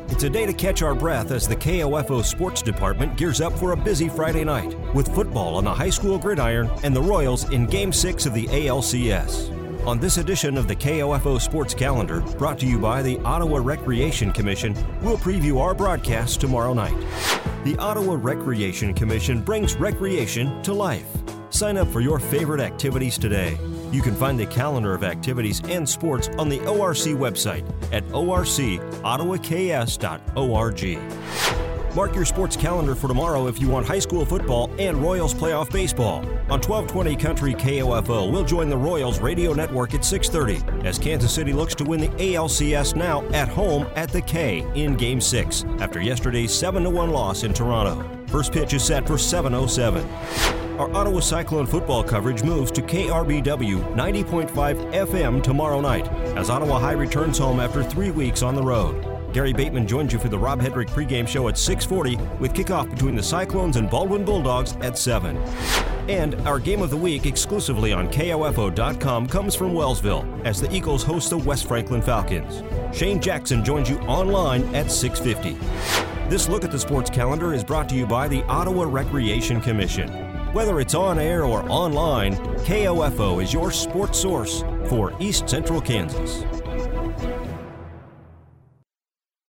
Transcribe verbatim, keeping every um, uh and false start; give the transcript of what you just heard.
It's a day to catch our breath as the K O F O Sports Department gears up for a busy Friday night with football on the high school gridiron and the Royals in Game six of the A L C S. On this edition of the K O F O Sports Calendar, brought to you by the Ottawa Recreation Commission, we'll preview our broadcast tomorrow night. The Ottawa Recreation Commission brings recreation to life. Sign up for your favorite activities today. You can find the calendar of activities and sports on the O R C website at o r c ottawa k s dot org. Mark your sports calendar for tomorrow if you want high school football and Royals playoff baseball. On twelve twenty Country K O F O, we'll join the Royals radio network at six thirty as Kansas City looks to win the A L C S now at home at the K in Game six after yesterday's seven to one loss in Toronto. First pitch is set for seven oh seven. Our Ottawa Cyclone football coverage moves to K R B W ninety point five F M tomorrow night as Ottawa High returns home after three weeks on the road. Gary Bateman joins you for the Rob Hedrick pregame show at six forty with kickoff between the Cyclones and Baldwin Bulldogs at seven. And our game of the week exclusively on K O F O dot com comes from Wellsville as the Eagles host the West Franklin Falcons. Shane Jackson joins you online at six fifty. This look at the sports calendar is brought to you by the Ottawa Recreation Commission. Whether it's on air or online, K O F O is your sports source for East Central Kansas.